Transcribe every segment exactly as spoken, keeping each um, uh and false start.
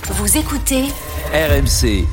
Vous écoutez R M C.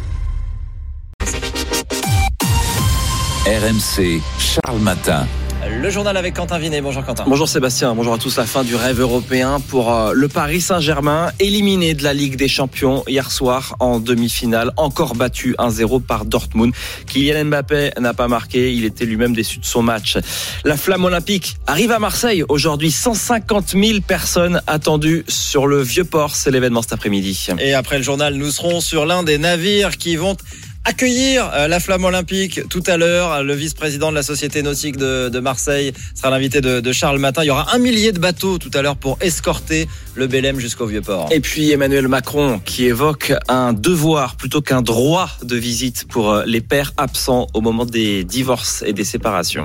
R M C, Charles Matin. Le journal avec Quentin Vinet. Bonjour Quentin. Bonjour Sébastien, bonjour à tous. La fin du rêve européen pour euh, le Paris Saint-Germain, éliminé de la Ligue des Champions hier soir en demi-finale, encore battu un zéro par Dortmund. Kylian Mbappé n'a pas marqué, il était lui-même déçu de son match. La flamme olympique arrive à Marseille aujourd'hui, cent cinquante mille personnes attendues sur le Vieux-Port, c'est l'événement cet après-midi. Et après le journal, nous serons sur l'un des navires qui vont accueillir la flamme olympique tout à l'heure. Le vice-président de la Société nautique de, de Marseille sera l'invité de, de Charles Matin. Il y aura un millier de bateaux tout à l'heure pour escorter le Bélem jusqu'au Vieux-Port. Et puis Emmanuel Macron qui évoque un devoir plutôt qu'un droit de visite pour les pères absents au moment des divorces et des séparations.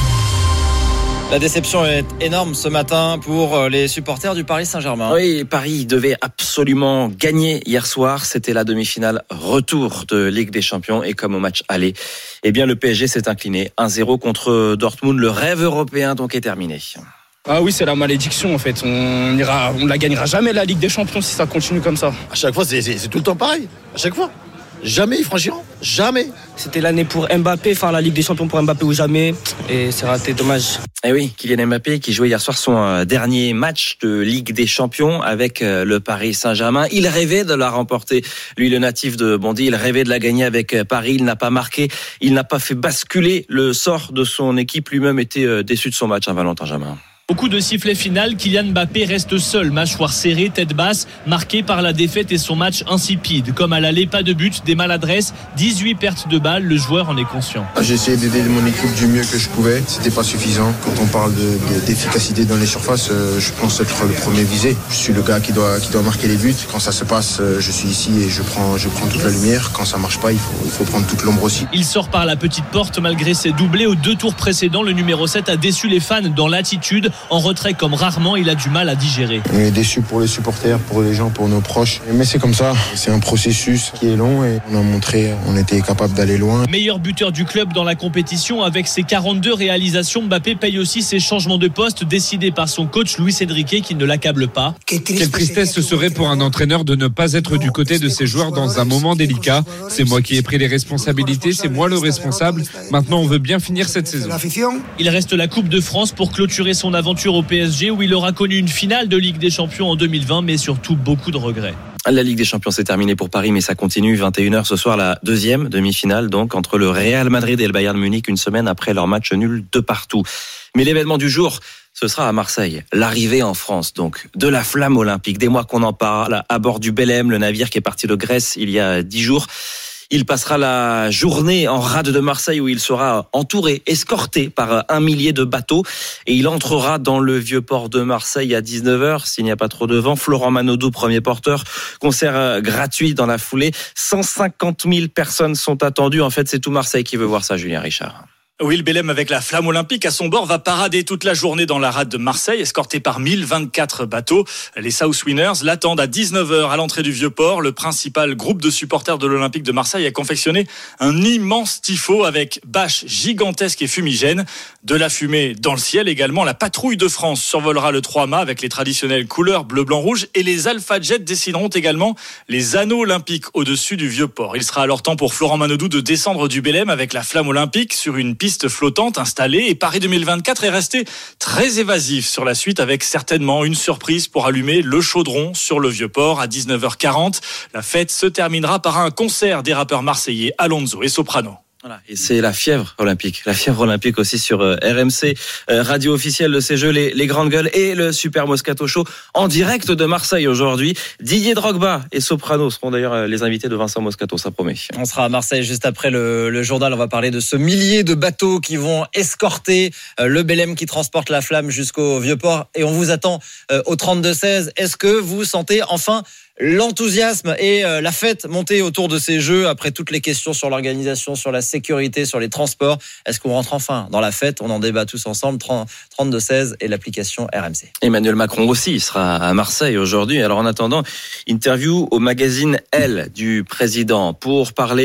La déception est énorme ce matin pour les supporters du Paris Saint-Germain. Oui, Paris devait absolument gagner hier soir. C'était la demi-finale retour de Ligue des Champions. Et comme au match aller, eh bien le P S G s'est incliné un zéro contre Dortmund. Le rêve européen donc est terminé. Ah oui, c'est la malédiction en fait. On ira, on la gagnera jamais la Ligue des Champions si ça continue comme ça. À chaque fois, c'est, c'est, c'est tout le temps pareil. À chaque fois. Jamais ils franchiront. Jamais. C'était l'année pour Mbappé, faire la Ligue des Champions pour Mbappé ou jamais. Et c'est raté, dommage. Et oui, Kylian Mbappé qui jouait hier soir son dernier match de Ligue des Champions avec le Paris Saint-Germain. Il rêvait de la remporter. Lui, le natif de Bondy, il rêvait de la gagner avec Paris. Il n'a pas marqué. Il n'a pas fait basculer le sort de son équipe. Lui-même était déçu de son match, hein, Valentin Jamin. Beaucoup de sifflets final, Kylian Mbappé reste seul, mâchoire serrée, tête basse, marqué par la défaite et son match insipide. Comme à l'aller, pas de but, des maladresses, dix-huit pertes de balles, le joueur en est conscient. J'ai essayé d'aider mon équipe du mieux que je pouvais, c'était pas suffisant. Quand on parle de, de, d'efficacité dans les surfaces, euh, je pense être le premier visé. Je suis le gars qui doit, qui doit marquer les buts. Quand ça se passe, euh, je suis ici et je prends, je prends toute la lumière. Quand ça marche pas, il faut, il faut prendre toute l'ombre aussi. Il sort par la petite porte malgré ses doublés. Aux deux tours précédents, le numéro sept a déçu les fans dans l'attitude. En retrait comme rarement, il a du mal à digérer. On est déçus pour les supporters, pour les gens, pour nos proches. Mais c'est comme ça, c'est un processus qui est long et on a montré, on était capable d'aller loin. Meilleur buteur du club dans la compétition avec ses quarante-deux réalisations, Mbappé paye aussi ses changements de poste décidés par son coach Luis Enrique qui ne l'accable pas. Quelle tristesse ce serait pour un entraîneur de ne pas être du côté de ses joueurs dans un moment délicat. C'est moi qui ai pris les responsabilités, c'est moi le responsable. Maintenant, on veut bien finir cette saison. Il reste la Coupe de France pour clôturer son aventure au P S G où il aura connu une finale de Ligue des Champions en deux mille vingt, mais surtout beaucoup de regrets. La Ligue des Champions c'est terminé pour Paris, mais ça continue. vingt et une heures ce soir, la deuxième demi-finale donc entre le Real Madrid et le Bayern Munich, une semaine après leur match nul de partout. Mais l'événement du jour, ce sera à Marseille. L'arrivée en France donc de la flamme olympique. Des mois qu'on en parle, à bord du Bélem, le navire qui est parti de Grèce il y a dix jours. Il passera la journée en rade de Marseille où il sera entouré, escorté par un millier de bateaux et il entrera dans le vieux port de Marseille à dix-neuf heures s'il n'y a pas trop de vent. Florent Manodou, premier porteur, concert gratuit dans la foulée. cent cinquante mille personnes sont attendues. En fait, c'est tout Marseille qui veut voir ça, Julien Richard. Oui, le Bélem avec la flamme olympique à son bord va parader toute la journée dans la rade de Marseille, escorté par mille vingt-quatre bateaux. Les South Winners l'attendent à dix-neuf heures à l'entrée du Vieux-Port. Le principal groupe de supporters de l'Olympique de Marseille a confectionné un immense tifo avec bâches gigantesques et fumigènes. De la fumée dans le ciel également. La patrouille de France survolera le trois mâts avec les traditionnelles couleurs bleu, blanc, rouge et les Alpha Jets dessineront également les anneaux olympiques au-dessus du Vieux-Port. Il sera alors temps pour Florent Manodou de descendre du Bélem avec la flamme olympique sur une piste flottante installée et Paris deux mille vingt-quatre est resté très évasif sur la suite avec certainement une surprise pour allumer le chaudron sur le Vieux-Port à dix-neuf heures quarante. La fête se terminera par un concert des rappeurs marseillais Alonso et Soprano. Voilà, et c'est la fièvre olympique. La fièvre olympique aussi sur euh, R M C, euh, radio officielle de ces Jeux, les, les Grandes Gueules et le Super Moscato Show en direct de Marseille aujourd'hui. Didier Drogba et Soprano seront d'ailleurs euh, les invités de Vincent Moscato, ça promet. On sera à Marseille juste après le, le journal. On va parler de ce millier de bateaux qui vont escorter euh, le Bélem qui transporte la flamme jusqu'au Vieux-Port. Et on vous attend euh, au trente-deux seize. Est-ce que vous sentez enfin l'enthousiasme et euh, la fête monter autour de ces Jeux après toutes les questions sur l'organisation, sur la sécurité, sur les transports? Est-ce qu'on rentre enfin dans la fête? On en débat tous ensemble. trente-deux seize et l'application R M C. Emmanuel Macron aussi sera à Marseille aujourd'hui. Alors en attendant, interview au magazine Elle du président pour parler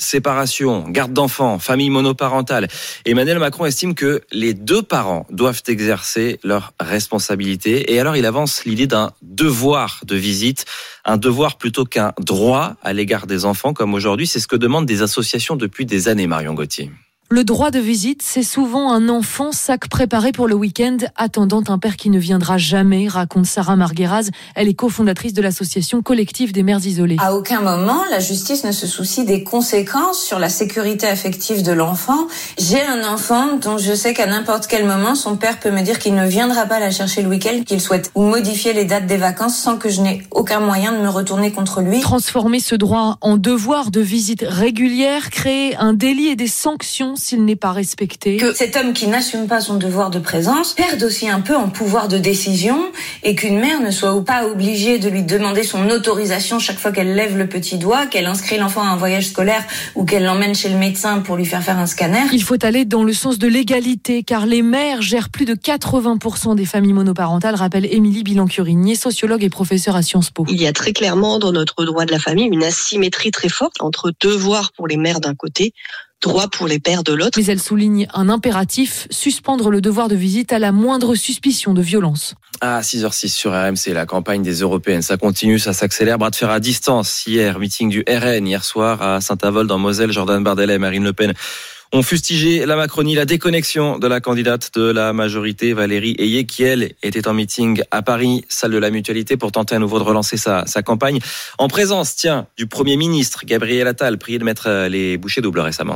séparation, garde d'enfants, famille monoparentale. Emmanuel Macron estime que les deux parents doivent exercer leurs responsabilités. Et alors, il avance l'idée d'un devoir de visite, un devoir plutôt qu'un droit à l'égard des enfants, comme aujourd'hui. C'est ce que demandent des associations depuis des années, Marion Gauthier. Le droit de visite, c'est souvent un enfant sac préparé pour le week-end, attendant un père qui ne viendra jamais, raconte Sarah Margueraz. Elle est cofondatrice de l'association collective des mères isolées. À aucun moment, la justice ne se soucie des conséquences sur la sécurité affective de l'enfant. J'ai un enfant dont je sais qu'à n'importe quel moment, son père peut me dire qu'il ne viendra pas la chercher le week-end, qu'il souhaite modifier les dates des vacances sans que je n'ai aucun moyen de me retourner contre lui. Transformer ce droit en devoir de visite régulière, créer un délit et des sanctions s'il n'est pas respecté. Que cet homme qui n'assume pas son devoir de présence perde aussi un peu en pouvoir de décision et qu'une mère ne soit pas obligée de lui demander son autorisation chaque fois qu'elle lève le petit doigt, qu'elle inscrit l'enfant à un voyage scolaire ou qu'elle l'emmène chez le médecin pour lui faire faire un scanner. Il faut aller dans le sens de l'égalité car les mères gèrent plus de quatre-vingts pour cent des familles monoparentales, rappelle Émilie Bilan-Curigné, sociologue et professeure à Sciences Po. Il y a très clairement dans notre droit de la famille une asymétrie très forte entre devoir pour les mères d'un côté, droit pour les pères de l'autre. Mais elle souligne un impératif, suspendre le devoir de visite à la moindre suspicion de violence. À six heures six sur R M C, la campagne des Européennes, ça continue, ça s'accélère. Bras de fer à distance hier, meeting du R N hier soir à Saint-Avold en Moselle. Jordan Bardella et Marine Le Pen ont fustigé la Macronie, la déconnexion de la candidate de la majorité, Valérie Ayé, qui elle était en meeting à Paris, salle de la Mutualité, pour tenter à nouveau de relancer sa, sa campagne. En présence, tiens, du Premier ministre, Gabriel Attal, prié de mettre les bouchées doubles récemment.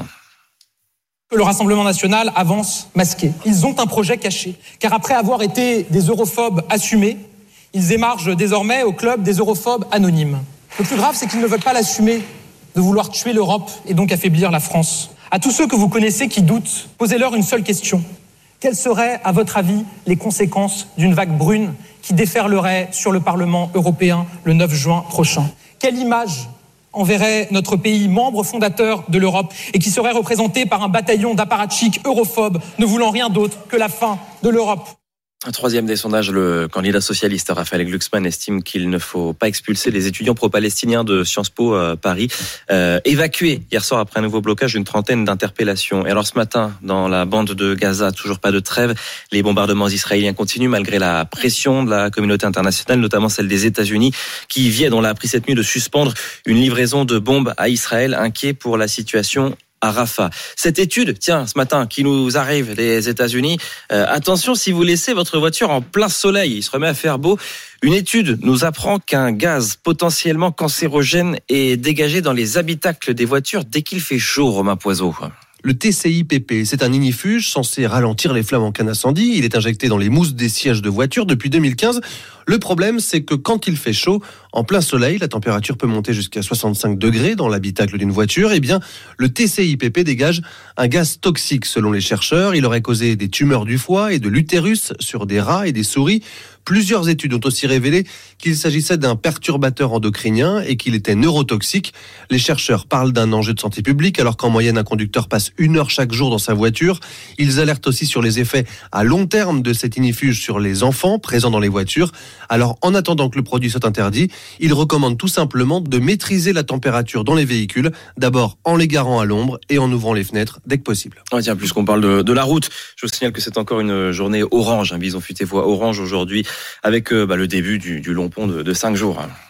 Le Rassemblement national avance masqué. Ils ont un projet caché, car après avoir été des europhobes assumés, ils émargent désormais au club des europhobes anonymes. Le plus grave, c'est qu'ils ne veulent pas l'assumer, de vouloir tuer l'Europe et donc affaiblir la France. À tous ceux que vous connaissez qui doutent, posez-leur une seule question. Quelles seraient, à votre avis, les conséquences d'une vague brune qui déferlerait sur le Parlement européen le neuf juin prochain ? Quelle image enverrait notre pays, membre fondateur de l'Europe, et qui serait représenté par un bataillon d'apparatchiks europhobes ne voulant rien d'autre que la fin de l'Europe ? Un troisième des sondages, le candidat socialiste Raphaël Glucksmann estime qu'il ne faut pas expulser les étudiants pro-palestiniens de Sciences Po euh, Paris, euh, évacués hier soir après un nouveau blocage, une trentaine d'interpellations. Et alors ce matin, dans la bande de Gaza, toujours pas de trêve, les bombardements israéliens continuent malgré la pression de la communauté internationale, notamment celle des États-Unis, qui viennent, on l'a appris cette nuit, de suspendre une livraison de bombes à Israël, inquiet pour la situation à Rafah. Cette étude, tiens, ce matin, qui nous arrive des États-Unis, euh, attention, si vous laissez votre voiture en plein soleil, il se remet à faire beau. Une étude nous apprend qu'un gaz potentiellement cancérogène est dégagé dans les habitacles des voitures dès qu'il fait chaud, Romain Poiseau. Le T C I P P, c'est un ignifuge censé ralentir les flammes en cas d'incendie. Il est injecté dans les mousses des sièges de voiture depuis deux mille quinze. Le problème, c'est que quand il fait chaud, en plein soleil, la température peut monter jusqu'à soixante-cinq degrés dans l'habitacle d'une voiture. Eh bien, le T C I P P dégage un gaz toxique selon les chercheurs. Il aurait causé des tumeurs du foie et de l'utérus sur des rats et des souris. Plusieurs études ont aussi révélé qu'il s'agissait d'un perturbateur endocrinien et qu'il était neurotoxique. Les chercheurs parlent d'un enjeu de santé publique alors qu'en moyenne un conducteur passe une heure chaque jour dans sa voiture. Ils alertent aussi sur les effets à long terme de cet ignifuge sur les enfants présents dans les voitures. Alors en attendant que le produit soit interdit, ils recommandent tout simplement de maîtriser la température dans les véhicules, d'abord en les garant à l'ombre et en ouvrant les fenêtres dès que possible. Oh tiens, puisqu'on parle de, de la route, je vous signale que c'est encore une journée orange, un bison futé voie orange aujourd'hui, avec euh, bah, le début du, du long pont de, de cinq jours. Hein.